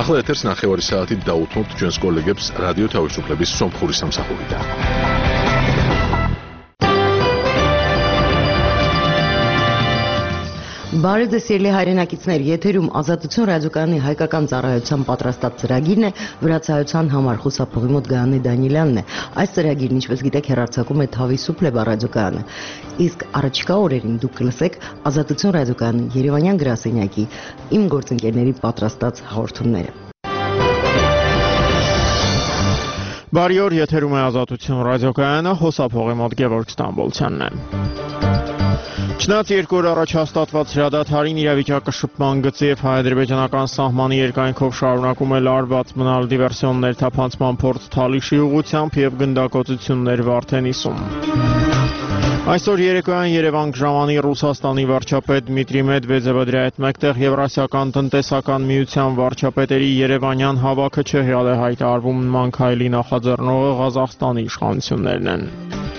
ახლა ეთერს 9 საათით დაუთმობთ ჩვენს კოლეგებს რადიო თავისუფლების სომხური სამსახურიდან. Բարև ձեզ սիրելի հայրենակիցներ, եթերում Ազատություն ռադիոկայանի հայկական ծառայության պատրաստած ծրագիրն է, վրացայության համար խուսափողի մոտ Գայանե Դանիելյանն է։ Այս ծրագիրն, ինչպես գիտեք, հեռարձակում է Թավիսուփլե ռադիոկայանը։ Իսկ առաջիկա օրերին դուք կլսեք Ազատություն ռադիոկայանի Երևանյան գրասենյակի իմ գործընկերների պատրաստած հաղորդումները։ Բարի օր, եթերում է Ազատություն ռադիոկայանը, խոսափողի մոտ Գևորգ Ստամբոլցյանն է։ Չնայած 2 օր առաջ հաստատված հրադադարին իրավիճակը շփման գծի եւ հայ-ադրբեջանական սահմանի երկայնքով շարունակում է լարված մնալ դիվերսիոններ թափանցման փորձ Թալիշի ուղղությամբ եւ գնդակոծություններ Վարդենիսում։ Այսօր երեկոյան Երևան կժամանի Ռուսաստանի վարչապետ Դմիտրի Մեդվեդևը դրա հետ մեկտեղ Եվրասիական տնտեսական միության վարչապետերի Երևանյան հավաքը Չեխիալ է հայտարարվում նման քայլի նախաձեռնողը Ղազախստանի իշխանություններն են։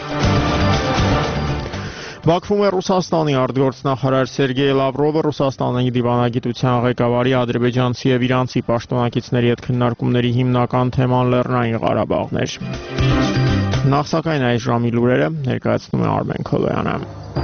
Բաքվում է Ռուսաստանի արտգործնախարար Սերգեյ Լավրովը Ռուսաստանի դիվանագիտության ղեկավարի ադրբեջանցի եւ իրանցի պաշտոնակիցների հետ քննարկումների հիմնական թեման Լեռնային Ղարաբաղն էր։ Նախ սակայն այս ժամի լուրերը ներկայացնում է Արմեն Քոլոյանը։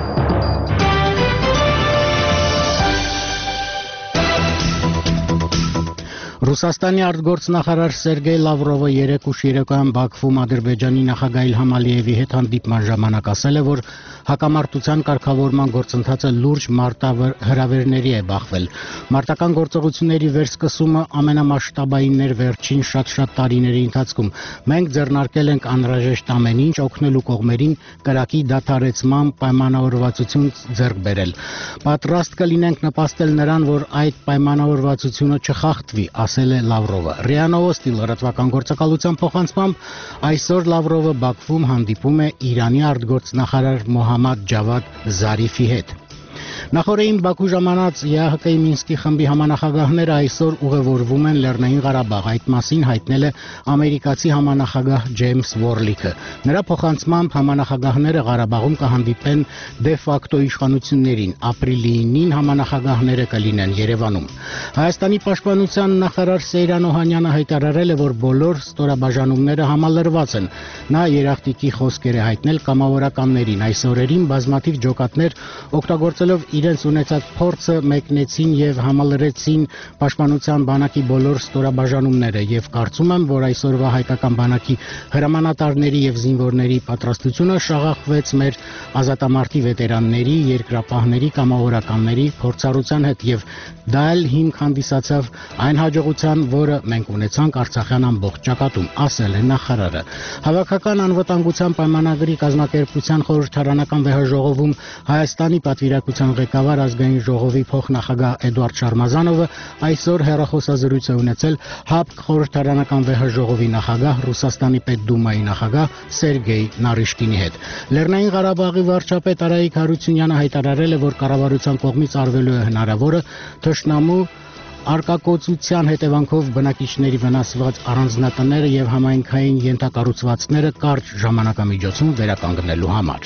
Ռուսաստանի արտգործնախարար Սերգեյ Լավրովը երեկ ուշ երեկոյան Բաքվում Ադրբեջանի նախագահ Իլհամ Ալիևի հետ հանդիպման ժամանակ ասել է, որ հակամարտության կարգավորման գործընթացը լուրջ մարտահրավերների է բախվել։ Մարտական գործողությունների վերսկսումը ամենամասշտաբայինն էր վերջին շատ տարիների ընթացքում։ Մենք ձեռնարկել ենք անհրաժեշտ ամեն ինչ օգնելու կողմերին կրակի դադարեցման պայմանավորվածություն ձեռք բերել։ Պատրաստ կլինենք նպաստել նրան, որ այդ պայմանավորվածությունը չխախտվի, ասել է Լավրովը։ ՌԻԱ Նովոստի լրատվական գործակալության փոխանցմամբ այսօր Լավրովը Բաքվում հանդիպում է Իրանի արտգործնախարար Մոհամմադ Ջավադ Զարիֆի հետ։ Նախորդին Բաքու ժամանած ԵԱՀԿ-ի Մինսկի խմբի համանախագահները այսօր ուղևորվում են Լեռնային Ղարաբաղ, այդ մասին հայտնել է ամերիկացի համանախագահ Ջեյմս Վորլիքը։ Նրա փոխանցմամբ համանախագահները Ղարաբաղում կհանդիպեն դե ֆակտո իշխանություններին, ապրիլի 9-ին համանախագահները կլինեն Երևանում։ Հայաստանի պաշտպանության նախարար Սեյրան Օհանյանը հայտարարել է, որ բոլոր ստորաբաժանումները համալրված են։ Նա երախտիկի խոսքեր է հայտնել կամավորականներին։ Այս օրերին բազմաթիվ ջոկատներ օգտագործելով իրենց ունեցած փորձը մեկնեցին եւ համալրեցին պաշտպանության բանակի բոլոր ստորաբաժանումները եւ կարծում եմ, որ այսօրվա հայկական բանակի հրամանատարների եւ զինվորների պատրաստությունը շաղախվեց մեր ազատամարտի վետերանների, երկրապահների, կամավորականների փորձառության հետ եւ դա էլ հիմք հանդիսացավ այն հաջողության, որը մենք ունեցանք Արցախյան ամբողջ ճակատում, ասել է նախարարը։ Հավաքական անվտանգության պայմանագրի կազմակերպության խորհրդարանական վեհաժողովում Հայաստանի պատվիրակության ղեկավար ազգային ժողովի փոխնախագահ Էդուարդ Շարմազանովը այսօր հեռախոսազրույց է ունեցել ՀԱՊԿ խորհրդարանական վեհաժողովի նախագահ Ռուսաստանի Պետդումայի նախագահ Սերգեյ Նարիշկինի հետ։ Լեռնային Ղարաբաղի վարչապետ Արայիկ Հարությունյանը հայտարարել է, որ կառավարության կողմից արվելու է հնարավորը թշնամու արկակոծության հետևանքով բնակիչների վնասված առանձնատները եւ համայնքային ենթակառուցվածքները կարճ ժամանակամիջոցում վերականգնելու համար։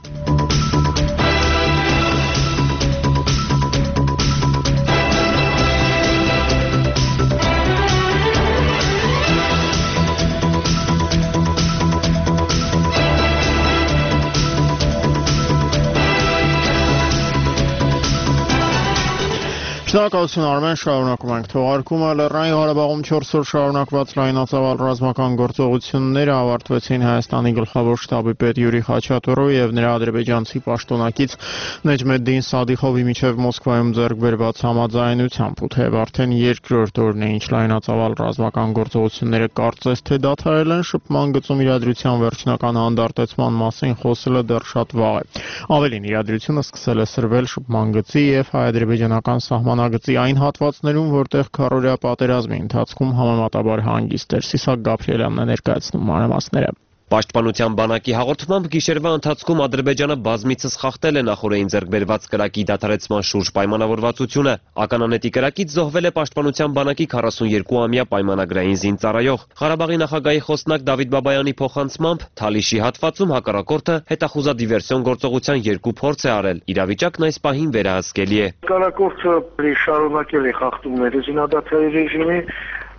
Շնորհակալություն Արմեն, շարունակում ենք թողարկումը։ Լեռնային Ղարաբաղում 4 օր շարունակված լայնածավալ ռազմական գործողությունները ավարտվեցին Հայաստանի գլխավոր շտաբի պետ Յուրի Խաչատուրովի եւ նրա ադրբեջանցի պաշտոնակից Նեջմեդդին Սադիխովի միջև Մոսկվայում ձեռք բերված համաձայնությամբ, ու թեև արդեն երկրորդ օրն է, ինչ լայնածավալ ռազմական գործողությունները կարծես թե դադարել են, շփման գծում իրադրության վերջնական հանդարտեցման մասին խոսելը դեռ շատ վաղ է։ Ավելին, իրադրությունը սկսել է սրվել շփման գծի եւ հայ-ադրբեջանական սահմանագծի այն հատվածներում, որտեղ քառօրյա պատերազմի ընթացքում համեմատաբար հանգիստ էր։ Սիսակ Գաբրիելյանն է ներկայացնում մանրամասները։ Պաշտպանության բանակի հաղորդմամբ գիշերվա ընթացքում Ադրբեջանը բազմիցս խախտել է նախորդին ձեռք բերված կրակի դադարեցման շուրջ պայմանավորվածությունը։ Ականանետի կրակից զոհվել է Պաշտպանության բանակի 42-ամյա պայմանագրային զինծառայող։ Ղարաբաղի նախագահի խոսնակ Դավիթ Բաբայանի փոխանցմամբ Թալիշի հատվածում հակառակորդը հետախուզադիվերսիոն գործողության 2 փորձ է արել։ Իրավիճակն այս պահին վերահսկելի է։ Հակառակորդը շարունակել է խախտումները զինադադարի ռեժիմի,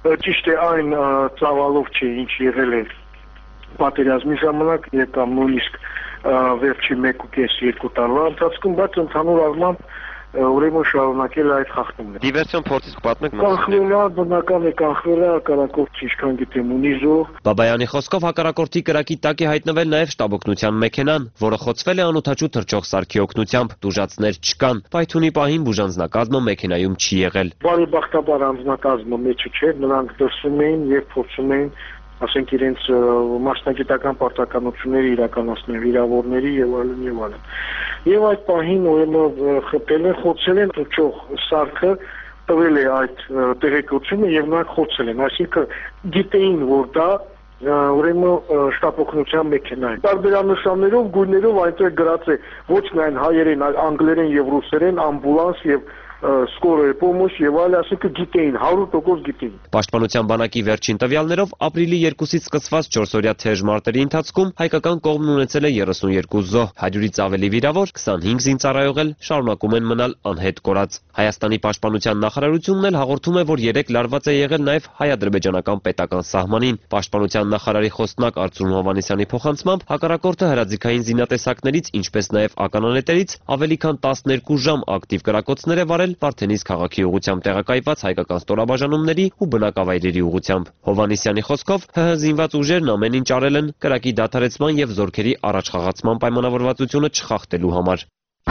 ճիշտ է այն ծավալով չի, ինչ եղել է պատերազմի ժամանակ կամ նույնիսկ վերջի 1.5-2 տարվա ընթացքում, բայց ընդհանուր առմամբ ուրեմն շարունակել այդ խախտումները։ Դիվերսիոն փորձից պատմեք մենք։ Կանխվել է, բնական է կանխվել է, հակառակորդի ինչքան գիտեմ ունի զոհ։ Բաբայանի խոսքով հակառակորդի կրակի տակ է հայտնվել նաև շտաբօգնության մեքենան, որը խոցվել է անօդաչու թռչող սարքի օգնությամբ։ Տուժածներ չկան։ Պայթյունի պահին բուժանձնակազմը մեքենայում չի եղել։ Բարեբախտաբար անձնակազմը մեջը չէր, նրանք դրսում էին եւ փորձում էին ասենք իրենց մասնագիտական պարտականությունները իրականացնել վիրավորների եւ այլն եւ այլն։ Եվ այդ պահին ուրեմն խփել են, խոցել են թռչող սարքը, տվել է այդ տեղեկությունը եւ նրանք խոցել են, այսինքն գիտեին, որ դա ուրեմն շտապօգնության մեքենա է։ Տարբերանշաններով, գույներով այնտեղ գրած է ոչ միայն հայերեն, այլ անգլերեն եւ ռուսերեն ամբուլանս եւ скорая помощь եւ այլ, ասենք գիտեին, 100% գիտեին։ Պաշտպանության բանակի վերջին տվյալներով ապրիլի 2-ից սկսված 4-օրյա թեժ մարտերի ընթացքում հայկական կողմն ունեցել է 32 զոհ, 100-ից ավելի վիրավոր, 25 զինծառայողել շարունակում են մնալ անհետ կորած։ Հայաստանի պաշտպանության նախարարությունն էլ հաղորդում է, որ 3 լարված է եղել նաև հայ-ադրբեջանական պետական սահմանին։ Պաշտպանության նախարարի խոսնակ Արծրուն Հովհաննիսյանի փոխանցմամբ հակառակորդը հրաձիգային զինատեսակներից, ինչպես նաև ականանետերից ավելի քան 12 ժամ ակտիվ կրակոցներ է վարել Վարդենիս քաղաքի ուղղությամբ տեղակայված հայկական ստորաբաժանումների ու բնակավայրերի ուղղությամբ։ Հովհաննիսյանի խոսքով ՀՀ զինված ուժերն ամեն ինչ արել են կրակի դադարեցման եւ զորքերի առաջխաղացման պայմանավորվածությունը չխախտելու համար։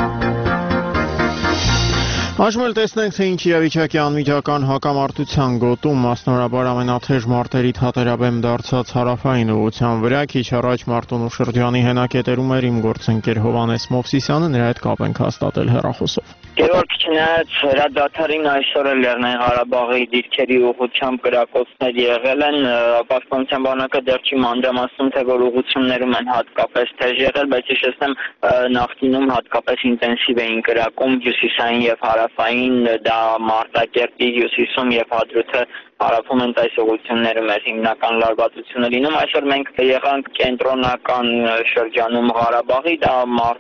Այժմ էլ տեսնենք, թե ինչ իրավիճակի անմիջական հակամարտության գոտում, մասնավորաբար ամենաթեժ մարտերի թատերաբեմ դարձած հարավային ուղղության վրա, քիչ առաջ Մարտունու շրջանի հենակետերում էր իմ գործընկեր Հովհաննես Մովսիսյանը, նրա հետ կապ ենք հաստատել հեռախոսով։ Գևորգ, չնայած հրադադարին այսօր էլ Լեռնային Ղարաբաղի դիրքերի ուղղությամբ կրակոցներ եղել են, պաշտպանության բանակը դեռ չի մանրամասնում, թե որ ուղղություններում են հատկապես թեժ եղել, բայց հիշեցնեմ նախկինում հատկապես ինտենսիվ էին կրակում հյուսիսային եւ հարավային, դա Մարտակերտի հյուսիսում եւ Հադրութը հարավում են այս ուղղություններում էր հիմնական լարվածությունը լինում։ Այսօր մենք եղանք կենտրոնական շրջանում Ղարաբաղի, դա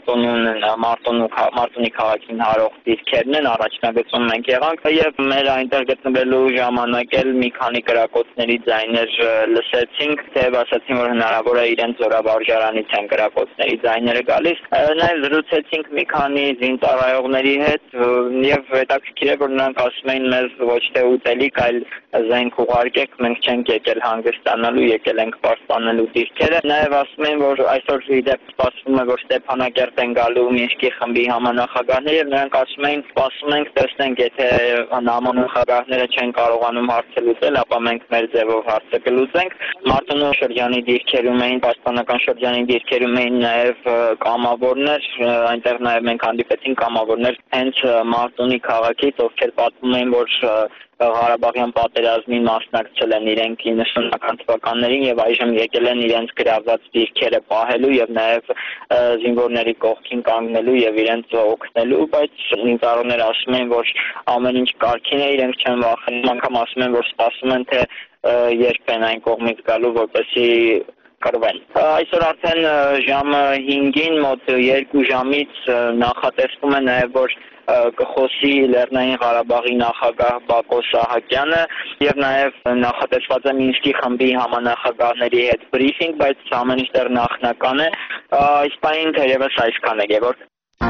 Մարտունի քաղաքին հարող դիրքերն են, առաջնագծում մենք եղանք եւ մեր այնտեղ գտնվելու ժամանակ էլ մի քանի կրակոցների ձայներ լսեցինք, թեև ասացին, որ հնարավոր է իրենց զորավարժարանից են կրակոցների ձայները գալիս։ Նաեւ զրուցեցինք մի քանի զինծառայողների հետ եւ հետաքրքիր է, որ նրանք ասում էին մեզ ոչ թե ուտելիք, այլ զենք ուղարկեք, մենք չենք եկել հանգստանալու, եկել ենք պաշտպանելու դիրքերը։ Նաև ասում են, որ այսօր իդեպ սպասվում է, որ Ստեփանակերտ են գալու Մինսկի խմբի համանախագահները, եւ նրանք ասում են, սպասում ենք, տեսնենք, եթե համանախագահները չեն կարողանում հարցը լուծել, ապա մենք մեր ձևով հարցը կլուծենք։ Մարտունու շրջանի դիրքերում էին, պաշտպանական շրջանի դիրքերում էին նաև կամավորներ, այնտեղ նաև մենք հանդիպեցինք կամավորներ հենց Մարտունի քաղաքից, ովքեր պատմում էին, որ Ղարաբաղյան պատերազմին մասնակցել են իրենք 90-ական թվականներին եւ այժմ եկել են իրենց գրաված դիրքերը պահելու եւ նաեւ զինվորների կողքին կանգնելու եւ իրենց օգնելու, բայց զինծառայողները ասում են, որ ամեն ինչ կարգին է, իրենք չեն վախենում, անգամ ասում են, որ սպասում են, թե երբ են այն կողմից գալու, որպեսզի կրվեն։ Այսօր արդեն ժամը 5-ին մոտ 2 ժամից նախատեսվում է նաեւ, որ կխոսի Լեռնային Ղարաբաղի նախագահ Բակո Սահակյանը եւ նաեւ նախատեսված է Մինսկի խմբի համանախագահների հետ բրիֆինգ, բայց ամեն ինչ դեռ նախնական է։ Այս պահին թերևս այսքան է, Գևորգ։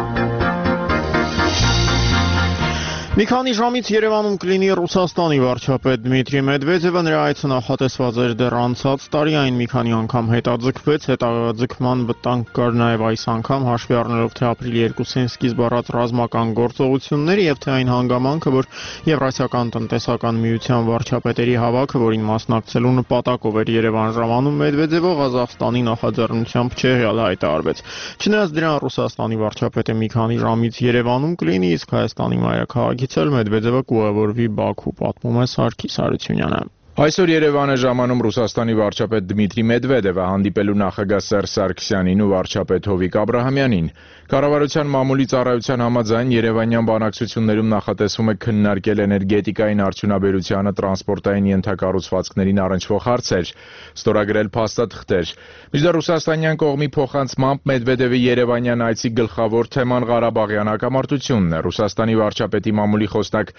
Մի քանի ժամից Երևանում կլինի Ռուսաստանի վարչապետ Դմիտրի Մեդվեդևը, նրա այցը նախատեսված էր դեռ անցած տարի, այն մի քանի անգամ հետաձգվեց, հետաձգման վտանգ կար նաև այս անգամ, հաշվի առնելով թե ապրիլի 2-ին սկիզբ առած ռազմական գործողությունները եւ թե այն հանգամանքը, որ Եվրասիական տնտեսական միության վարչապետերի հավաքը, որին մասնակցելու նպատակով էր Երևան ժամանում, Մեդվեդևը Ղազախստանի նախաձեռնությամբ չեղյալ հայտարարվեց։ Չնայած դրան Ռուսաստանի վարչապետը մի քանի ժամից Երևանում կլինի, իսկ Հայաստանի մայրաքաղաքի Մեդվեդևը կուղևորվի Բաքու, պատմում է Սարգիս Հարությունյանը։ Այսօր Երևան է ժամանում Ռուսաստանի վարչապետ Դմիտրի Մեդվեդևը, հանդիպելու նախագահ Սերժ Սարգսյանին ու վարչապետ Հովիկ Աբրահամյանին։ Կառավարության մամուլի ծառայության համաձայն երևանյան բանակցություններում նախատեսվում է քննարկել էներգետիկային արդյունաբերությանը, տրանսպորտային ենթակառուցվածքներին առնչվող հարցեր, ստորագրել փաստաթղթեր։ Մինչդեռ ռուսաստանյան կողմի փոխանցմամբ Մեդվեդևի երևանյան այցի գլխավոր թեման Ղարաբաղյան հակամարտությունն է։ Ռուսաստանի վարչապետի մամուլի խոսնակ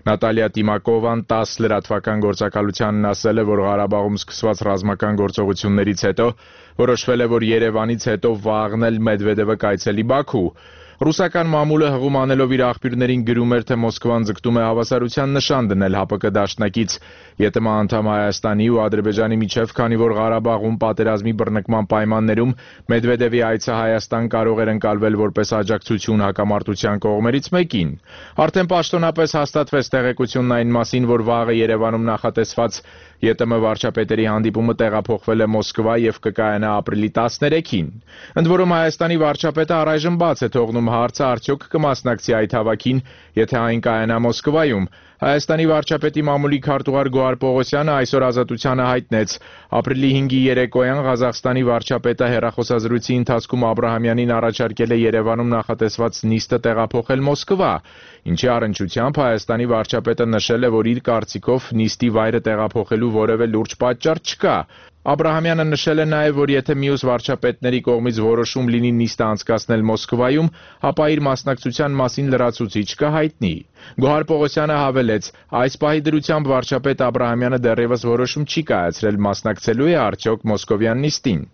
Նատալիա Տիմակովան 10 լրատվական գործակալությանն ասել է, որ Ղարաբաղում սկսված ռազմական գործողություններից հետո որոշվել է, որ Երևանից հետո վաղն էլ Մեդվեդևը կայցելի Բաքու։ Ռուսական մամուլը հղում անելով իր աղբյուրներին գրում էր, թե Մոսկվան ձգտում է հավասարության նշան դնել ՀԱՊԿ դաշնակից ԵՏՄ անդամ Հայաստանի ու Ադրբեջանի միջև, քանի որ Ղարաբաղում պատերազմի բռնկման պայմաններում Մեդվեդևի այցը Հայաստան կարող էր ընկալվել որպես աջակցություն հակամարտության կողմերից մեկին։ Արդեն պաշտոնապես հաստատվեց տեղեկությունն այն մասին, որ վաղը Երևանում նախատեսված ԵՏՄ վարչապետերի հանդիպումը տեղափոխվել է Մոսկվա եւ կկայանա ապրիլի 13-ին։ Ընդ որում Հայաստանի վարչապետը առայժմ բաց է թողնում հարցը արդյոք կմասնակցի այդ հավաքին, եթե այն կայանա Մոսկվայում։ Հայաստանի վարչապետի մամուլի քարտուղար Գոհար Պողոսյանը այսօր Ազատությանը հայտնեց. ապրիլի 5-ի երեկոյան Ղազախստանի վարչապետը հեռախոսազրույցի ընթացքում Աբրահամյանին առաջարկել է Երևանում նախատեսված նիստը տեղափոխել Մոսկվա, ինչի առնչությամբ Հայաստանի վարչապետը նշել է, որ իր կարծիքով նիստի վայրը տեղափոխելու որևէ լուրջ պատճառ չկա։ Աբրահամյանը նշել է նաև, որ եթե մյուս վարչապետների կողմից որոշում լինի նիստը անցկացնել Մոսկվայում, ապա իր մասնակցության մասին լրացուցիչ կհայտնի։ Գոհար Պողոսյանը հավելեց. այս պահի դրությամբ վարչապետ Աբրահամյանը դեռևս որոշում չի կայացրել մասնակցելու է արդյոք Մոսկովյան նիստին։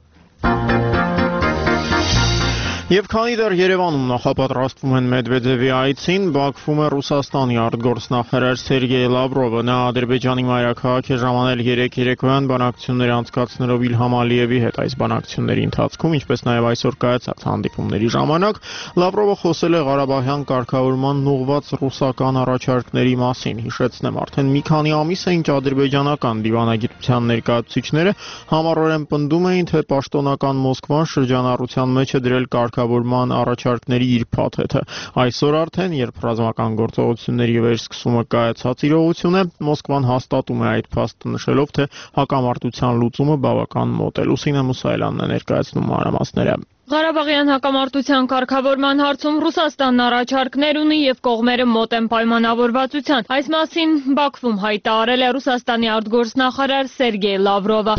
Եվ քանի դեռ Երևանում նախապատրաստվում են Մեդվեդևի այցին, Բաքվում է Ռուսաստանի արտգործնախարար Սերգեյ Լավրովը։ Նա Ադրբեջանի մայրաքաղաք է ժամանել 3 երեկոյան բանակցություններ անցկացնելով Իլհամ Ալիևի հետ։ Այս բանակցությունների ընթացքում, ինչպես նաև այսօր կայացած հանդիպումների ժամանակ, Լավրովը խոսել է Ղարաբաղյան կարգավորման ուղղված ռուսական առաջարկների մասին։ Հիշեցնեմ, արդեն մի քանի ամիս է, ինչ ադրբեջանական դիվանագիտության ներկայացուցիչները համառորեն պնդում էին, թե պաշտոնական Մոսկվան շրջանառության մեջ է դրել կարգավորման առաջարկների իր փաթեթը։ Այսօր արդեն, երբ ռազմական գործողությունների վերսկսումը կայացած իրողություն է, Մոսկվան հաստատում է այդ փաստը, նշելով, թե հակամարտության լուծումը բավական մոտ է։ Լուսինե Մուսայելյանն է ներկայացնում մանրամասները։ Ղարաբաղյան հակամարտության կարգավորման հարցում Ռուսաստանն առաջարկներ ունի եւ կողմերը մոտ են պայմանավորվածության։ Այս մասին Բաքվում հայտարարել է Ռուսաստանի արտգործնախարար Սերգեյ Լավրովը։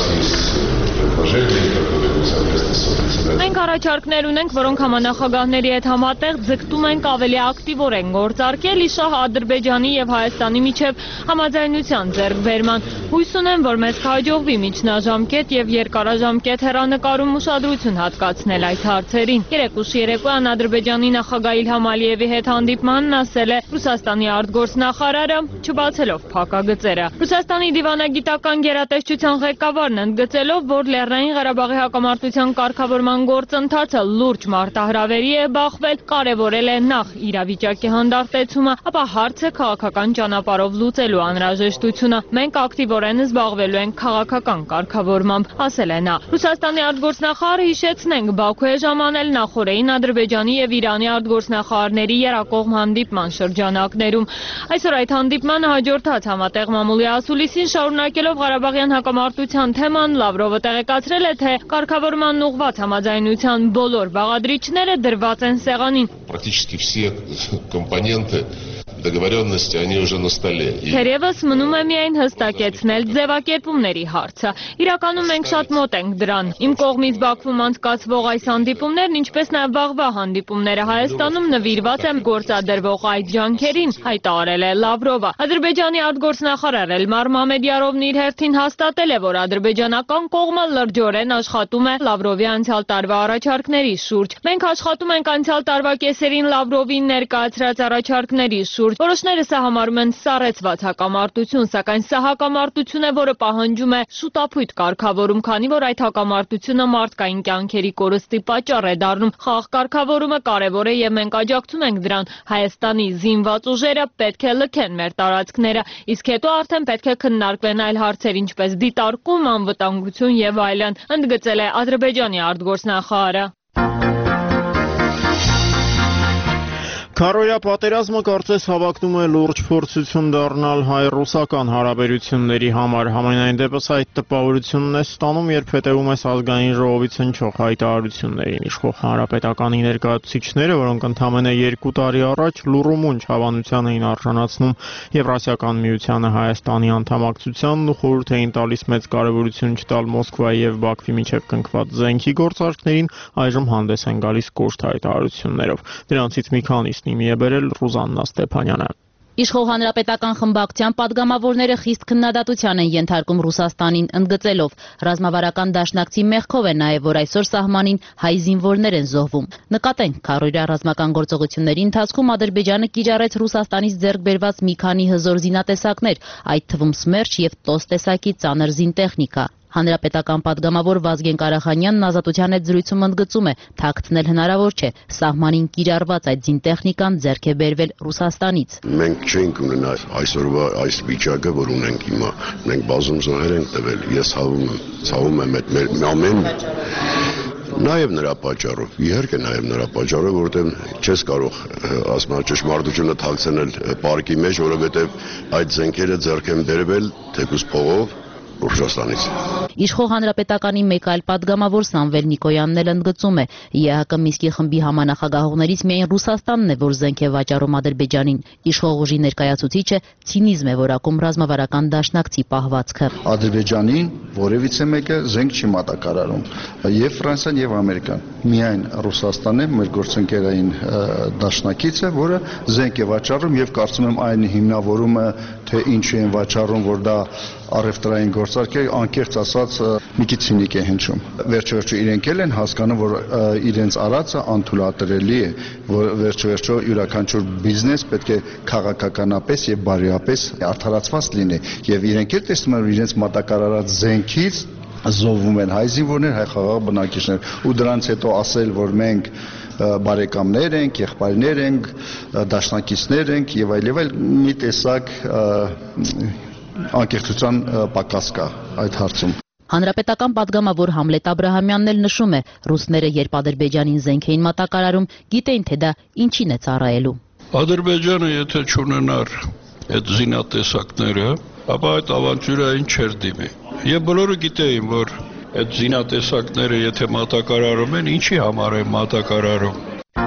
Մենք առաջարկներ ունենք, որոնք համանախագահների հետ համատեղ ձգտում ենք ավելի ակտիվորեն գործարկել իշահ Ադրբեջանի եւ Հայաստանի միջև համաձայնության ձեռքբերման։ Հույս ունեմ, որ մեզ կհաջողվի միջնաժամկետ եւ երկարաժամկետ հեռանկարում ուշադրություն հատկացնել այդ հարցերին։ Երեկուշի երեկոյան Ադրբեջանի նախագահ Իլհամ Ալիևի հետ հանդիպմանն ասել է Ռուսաստանի արտգործնախարարը, չբացելով փակագծերը։ Ռուսաստանի դիվանագիտական գերատեսչության ղեկավարն ընդգծելով, որ Լեռնային Ղարաբաղի հակամարտության կարգավորման գործընթացը լուրջ մարտահրավերի է բախվել, կարևորել է նախ իրավիճակի հանդարտեցումը, ապա հարցը քաղաքական ճանապարհով լուծելու անհրաժեշտությունը։ Մենք ակտիվորեն զբաղվելու ենք քաղաքական կարգավորմամբ, ասել է նա։ Ռուսաստանի արտգործնախարարը հիշեցնենք, Բաքու է ժամանել նախորդին Ադրբեջանի եւ Իրանի արտգործնախարարների երակողմ հանդիպման շրջանակներում։ Այսօր այդ հանդիպմանը հաջորդած համատեղ մամուլի ասուլիսին շարունակելով Ղարաբաղյան հակամարտության թեման, Լավրովը տեղեկացրել է, թե կարգավորման ուղղված համաձայնության բոլոր բաղադրիչները դրված են սեղանին։ Практически все компоненты договоренности, они уже на столе. Թերևս մնում է միայն հստակեցնել ձևակերպումների հարցը։ Իրականում մենք շատ մոտ ենք դրան։ Իմ կողմից Բաքվում անցկացվող այս հանդիպումներն, ինչպես նաև վաղվա հանդիպումները Հայաստանում նվիրված են գործադրվող այդ ջանքերին, հայտարարել է Լավրովը։ Ադրբեջանի արտգործնախարար Էլմար Մամեդյարովն իր հերթին հաստատել է, որ ադրբեջանական կողմը լրջորեն աշխատում է Լավրովի անցյալ տարվա առաջարկների շուրջ։ Մենք աշխատում ենք անցյալ տարվա կեսերին Լավրովին ներկայացրած առաջարկների շուրջ։ Որոշները սա համարում են սառեցված հակամարտություն, սակայն սա հակամարտություն է, որը պահանջում է շուտափույթ կարգավորում, քանի որ այդ հակամարտությունը մարդկային կյանքերի կորստի պատճառ է դառնում։ Խաղ կարգավորումը կարևոր է եւ մենք աջակցում ենք դրան։ Հայաստանի զինված ուժերը պետք է լքեն մեր տարածքները, իսկ հետո արդեն պետք է քննարկվեն այլ հարցեր, ինչպես դիտարկում, անվտանգություն եւ այլն, ընդգծել է Ադրբեջանի արտգործնախարարը։ Քարոյա պատերազմը կարծես հավակնում է լուրջ փորձություն դառնալ հայ-ռուսական հարաբերությունների համար։ Համենայն դեպս այդ տպավորությունն է ստանում, երբ հետևում ես ազգային ժողովից հնչող հայտարարություններին։ Իշխող հանրապետականի ներկայացուցիչները, որոնք ընդամենը 2 տարի առաջ լուռումունջ հավանության էին արժանացնում Եվրասիական միությանը Հայաստանի անդամակցությանն ու խորհուրդ էին տալիս մեծ կարևորություն չտալ Մոսկվայի եւ Բաքվի միջև կնքված զենքի գործարքներին, այժմ հանդես են գալիս կոշտ հայտարարություններով։ Դրանցից մի քանիսն իմի է բերել Ռուզաննա Ստեփանյանը։ Իշխող հանրապետական խմբակցության падգամավորները խիստ քննադատության են ենթարկում Ռուսաստանին, ընդգծելով ռազմավարական դաշնակցի մեղքով է նաև, որ այսօր սահմանին հայ զինվորներ են զոհվում։ Նկատենք, քառօրյա ռազմական գործողությունների ընթացքում Ադրբեջանը կիրառեց Ռուսաստանից ձեռք բերված մի քանի հզոր զինատեսակներ, այդ թվում Սմերչ և Տոս տեսակի ծանր զինտեխնիկա։ Հանրապետական падգամավոր Վազգեն Կարախանյանն Ազատության հետ զրույցում ընդգծում է, թաքցնել հնարավոր չէ, սահմանին կիրառված այդ զինտեխնիկան ձեռք է բերվել Ռուսաստանից։ Մենք չենք ունենա այսօրվա այս վիճակը, որ ունենք հիմա։ Մենք բազում զոհեր ենք տվել։ Ես ցավում եմ այդ մեր ամեն Նաև նրա պատճառով, իհարկե նաև նրա պատճառով, որովհետև չես կարող ասում ճշմարտությունը թաքցնել պարկի մեջ, որովհետև այդ զենքերը ձեռք են բերվել թեկուզ փողով Ռուսաստանից։ Իշխող հանրապետականի մեկ այլ падգամավոր Սամվել Նիկոյանն էլ ընդգծում է, ԵԱՀԿ Մինսկի խմբի համանախագահողներից միայն Ռուսաստանն է, որ զենք է վաճառում Ադրբեջանին։ Իշխող ուժի ներկայացուցիչը ցինիզմ է որակում ռազմավարական դաշնակցի պահվածքը։ Ադրբեջանին որևիցե մեկը զենք չի մատակարարում, եւ Ֆրանսիան եւ Ամերիկան։ Միայն Ռուսաստանն է մեր գործընկերային դաշնակիցը, որը զենք է վաճառում եւ կարծում եմ այն հիմնավորումը, թե ինչ են վաճառում, որ դա առևտրային գործարք է, անկեղծ ասած մի քիչ ցինիկ է հնչում։ Վերջո իրենք էլ են հասկանում, որ իրենց արածը անթույլատրելի է, որ վերջո յուրաքանչյուր բիզնես պետք է քաղաքականապես եւ բարիապես արդարացված լինի, եւ իրենք էլ տեսնում են, որ իրենց մատակարարած զենքից զոհվում են հայ զինվորներ, հայ խաղաղ բնակիչներ, ու դրանց հետո ասել, որ մենք բարեկամներ ենք, եղբայրներ ենք, դաշնակիցներ ենք եւ այլ մի տեսակ անկեղծության պակաս կա այդ հարցում։ Հանրապետական падգամավոր Համլետ Աբրահամյանն էլ նշում է, ռուսները երբ Ադրբեջանին զենք էին մատակարարում, գիտեին, թե դա ինչին է ծառայելու։ Ադրբեջանը եթե չունենար այդ զինատեսակները, ապա այդ ավանտյուրային չէր դիմի։ Եվ բոլորը գիտեին, որ այդ զինատեսակները եթե մատակարարում են, ինչի համար են մատակարարում։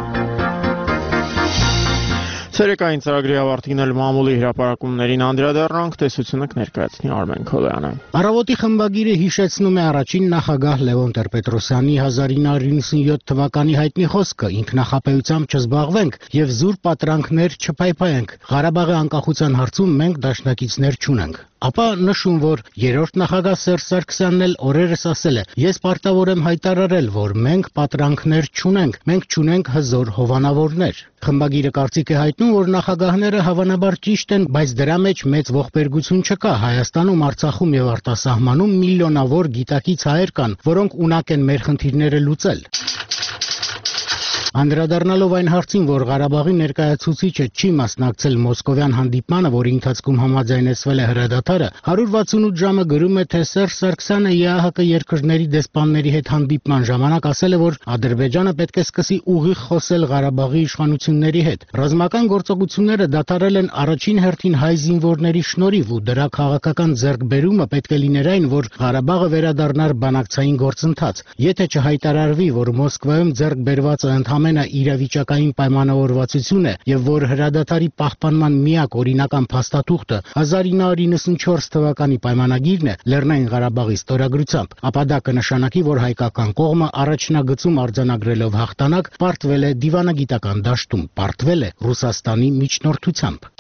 Ցերեկային ծրագրի ավարտին էլ մամուլի հրապարակումներին անդրադառնանք, տեսությունը կներկայացնի Արմեն Քոլյանը։ Առավոտի խմբագիրը հիշեցնում է առաջին նախագահ Լևոն Տեր-Պետրոսյանի 1997 թվականի հայտնի խոսքը՝ ինքնախապեյությամբ չզբաղվենք եւ զուր պատրանքներ չփայփայենք։ Ղարաբաղի անկախության հարցում մենք դաշնակիցներ չունենք։ Ապա նշում, որ երրորդ նախագահ Սերժ Սարգսյանն էլ օրերս ասել է. «Ես պարտավոր եմ հայտարարել, որ մենք պատրանքներ չունենք, մենք չունենք հզոր հովանավորներ»։ Խմբագիրը կարծիք է հայտնում, որ նախագահները հավանաբար ճիշտ են, բայց դրա մեջ մեծ ողբերգություն չկա։ Հայաստանում, Արցախում եւ արտասահմանում միլիոնավոր գիտակից հայեր կան, որոնք ունակ են մեր խնդիրները լուծել։ Անդրադառնալով այն հարցին, որ Ղարաբաղի ներկայացուցիչը չի մասնակցել մոսկովյան հանդիպմանը, որի ընթացքում համաձայնեցվել է հրադադարը, 168 ժամը գրում է, թե Սերժ Սարգսյանը ԵԱՀԿ երկրների դեսպանների հետ հանդիպման ժամանակ ասել է, որ Ադրբեջանը պետք է սկսի ուղիղ խոսել Ղարաբաղի իշխանությունների հետ։ Ռազմական գործողությունները դադարել են առաջին հերթին հայ զինվորների շնորհիվ, ու դրա քաղաքական ձեռքբերումը պետք է լիներ այն, որ Ղարաբաղը վերադառնար բանակցային գործընթաց։ Եթե չհայտարարվի, որ Մոսկվայում ձեռք բերվածը ամենը իրավիճակային պայմանավորվածություն է եւ որ հրադադարի պահպանման միակ օրինական փաստաթուղթը 1994 թվականի պայմանագիրն է Լեռնային Ղարաբաղի ստորագրությամբ, ապա դա կնշանակի, որ հայկական կողմը առաջնագծում արձանագրելով հաղթանակ պարտվել է դիվանագիտական դաշտում, պարտվել է Ռուսաստանի միջնորդությամբ։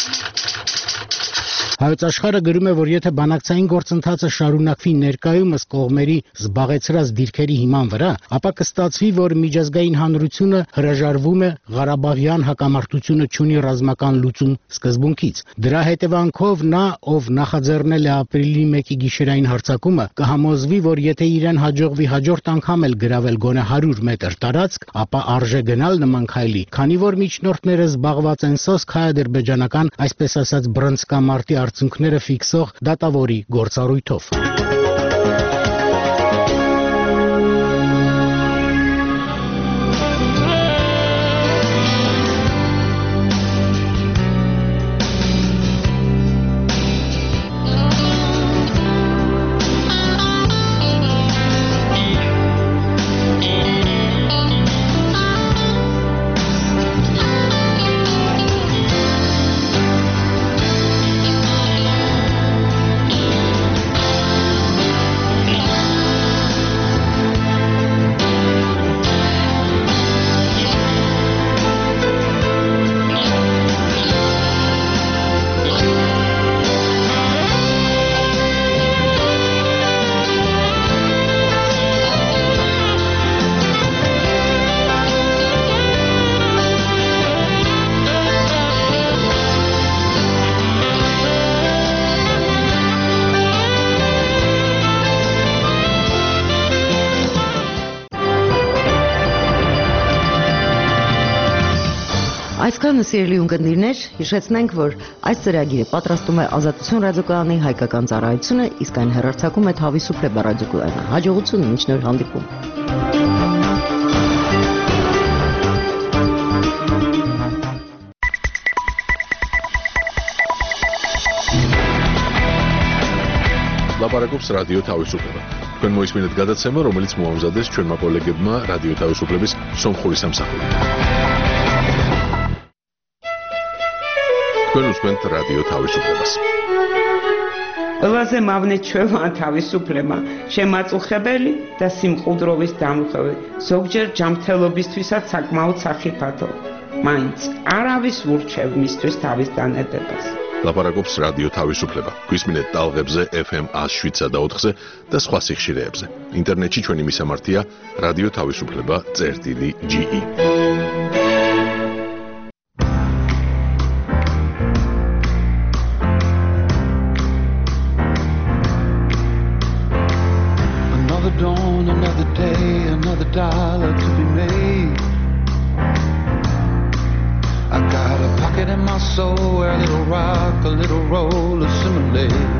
Հայոց աշխարհը գրում է, որ եթե բանակցային գործընթացը շարունակվի ներկայումս կողմերի զբաղեցրած դիրքերի հիման վրա, ապա կստացվի, որ միջազգային հանրությունը հրաժարվում է Ղարաբաղյան հակամարտությունը չունի ռազմական լուծում սկզբունքից։ Դրա հետևանքով նա, ով նախաձեռնել է ապրիլի 1-ի գիշերային հարձակումը, կհամոզվի, որ եթե իրեն հաջողվի հաջորդ անգամ էլ գրավել գոնե 100 մետր տարածք, ապա արժե գնալ նման քայլի, քանի որ միջնորդները զբաղված են սոսկ հայ-ադրբեջանական, այսպես ասած, բռնցքամարտի արդյունքները ֆիքսող դատավորի գործառույթով։ Սիրելի ունկնդիրներ, հիշեցնենք, որ այս ծրագիրը պատրաստում է Ազատություն ռադիոկայանի հայկական ծառայությունը, իսկ այն հեռարձակում է Թավիսուփլե ռադիոկայանը։ Հաջողություն, մինչ նոր հանդիպում։ Լապարակոպս ռադիո Թավիսուփլե։ Քան մոյսմինդ գադացեմը, რომელიც մոամզադես չորմա կոլեգեբմա ռադիո Թավիսուփլեբիս սոմխորիս ամսախորի։ Կոնուսմենտ ռադիո Թավիսուփլեբաս։ Լազեմ ավնեչովա Թավիսուփլեմա, շեմացուխებელი, դասիմ խուդրովիս դամուխովի, զոգջեր ջամթելոբիստվիսա ցակմաու ցախիփատո։ Მაინც არავის ურჩევ მისთვის თავის დანებებას. ლაპარაკობს რადიო თავისუფლება. გვისმინეთ ტალღებზე FM 107-ზე და 4-ზე და სხვა სიხშირეებზე. ინტერნეტში ჩვენი მისამართია რადიო თავისუფლება.ge. Another dawn, another day, another dollar to be made. I got a pocket in my soul where a little rock, a little roll assimilate.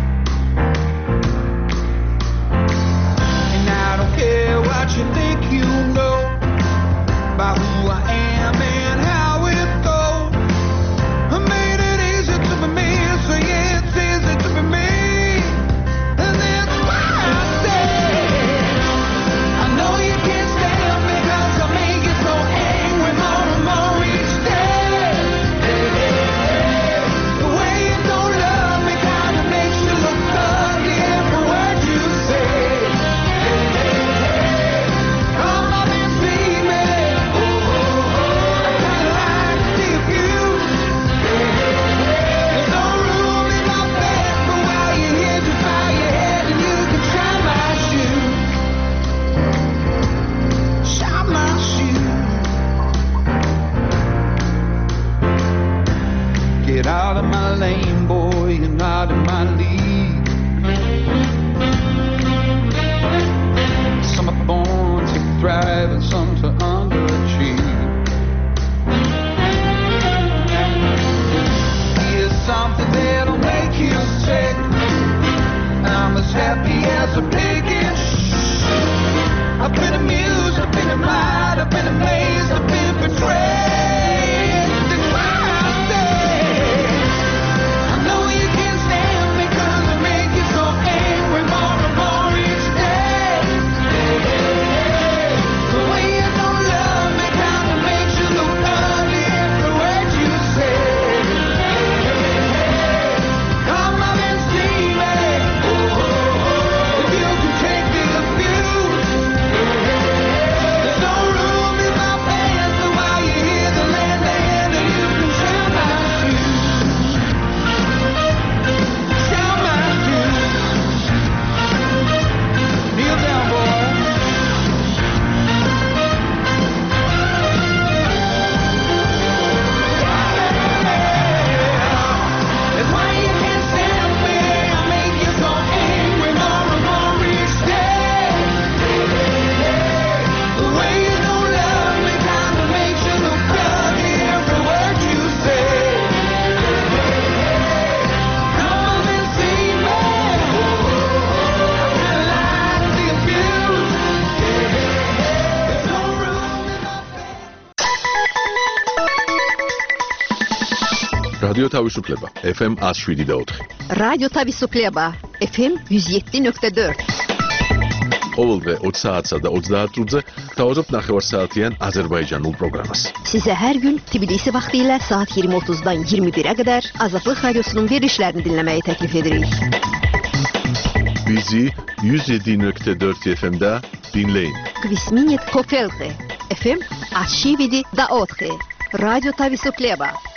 And I don't care what you think you know about who I am and how it goes. I made it easy to be me, so yeah, it's easy to be me. And that's why I say I know you can't stand me 'cause I make you so angry more and more each day. Get out of my lane, boy, you're not in my league. Some are born to thrive and some to underachieve. Here's something that'll make you sick. I'm as happy as a pig in I've been amused, I've been admired, I've been amazed, I've been betrayed. Ռադիո Թավիսուփլեբա FM 107.4 Ռադիո Թավիսուփլեբա FM 107.4 Ყოველდღე 20 საათსა და 30 წუთზე გთავაზობთ ნახევარსაათიან აზერბაიჯანულ პროგრამას. Sizə hər gün Tbilisi vaxtı ilə saat 20:30-dan 21-ə qədər Azadlıq Radiosunun verilişlərini dinləməyi təklif edirik. Bizi 107.4 FM-də dinləyin. Kvisminit Kofelxe FM 107.4 Radyo Tavisupleba